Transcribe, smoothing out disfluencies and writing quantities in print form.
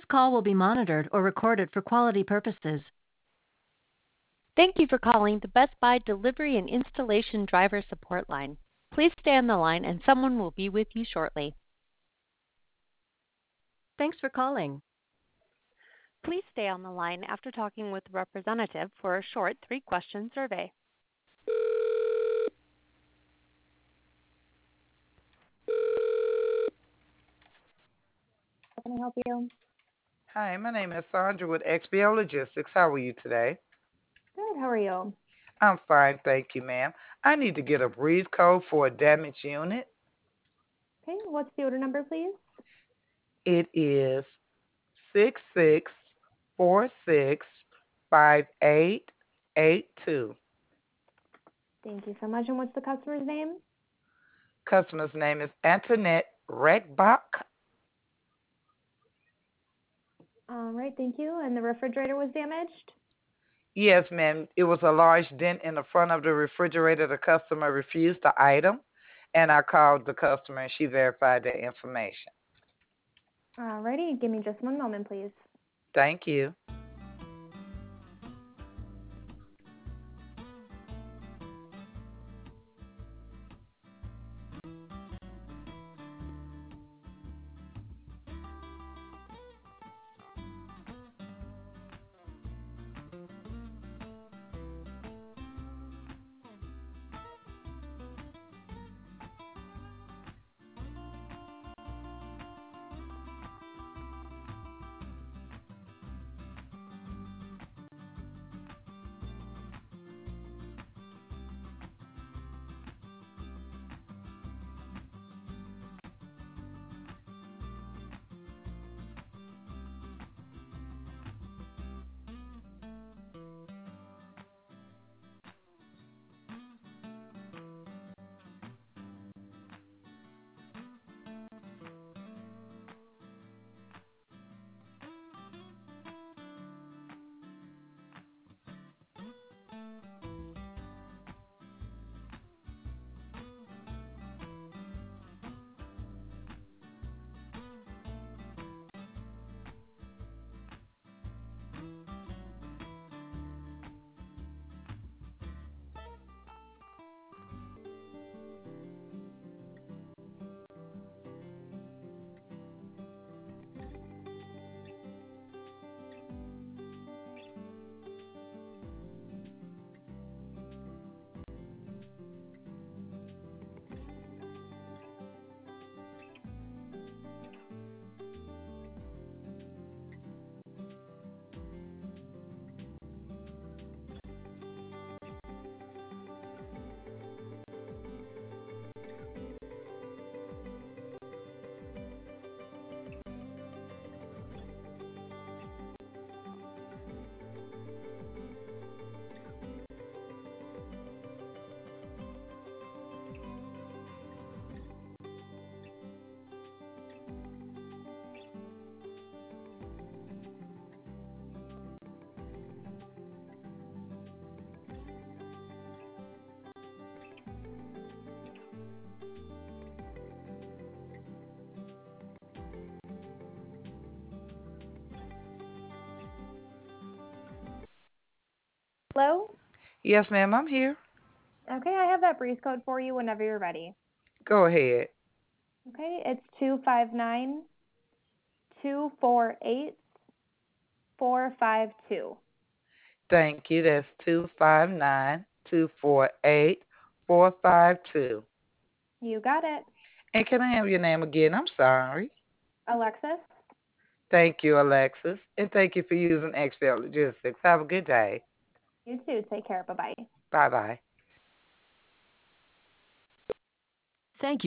call will be monitored or recorded for quality purposes. Thank you for calling the Best Buy Delivery and Installation Driver Support Line. Please stay on the line and someone will be with you shortly. Thanks for calling. Please stay on the line after talking with the representative for a short 3-question survey. How can I help you? Hi, my name is Sandra with XBO Logistics. How are you today? Good, how are you? I'm fine, thank you, ma'am. I need to get a breeze code for a damaged unit. Okay, what's the order number, please? It is 66465882. Thank you so much. And what's the customer's name? Customer's name is Antoinette Reckbach. All right, thank you. And the refrigerator was damaged? Yes, ma'am. It was a large dent in the front of the refrigerator. The customer refused the item, and I called the customer, and she verified the information. All righty, give me just one moment, please. Thank you. Hello? Yes, ma'am, I'm here. Okay, I have that breeze code for you whenever you're ready. Go ahead. Okay, it's 259-248-452. Thank you. That's 259-248-452. You got it. And can I have your name again? I'm sorry. Alexis? Thank you, Alexis. And thank you for using XL Logistics. Have a good day. You too. Take care. Bye-bye. Bye-bye. Thank you.